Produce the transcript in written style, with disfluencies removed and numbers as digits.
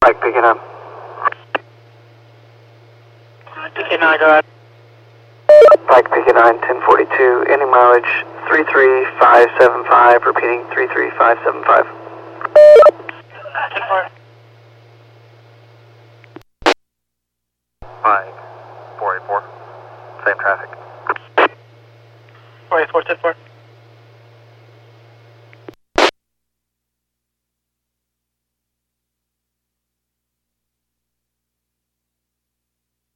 Mike, picking up. Picking 9, go ahead. Mike, picking 9, 1042, ending mileage 33575, repeating 33575. 10-4. Mike, 484, same traffic. 484, 10-4.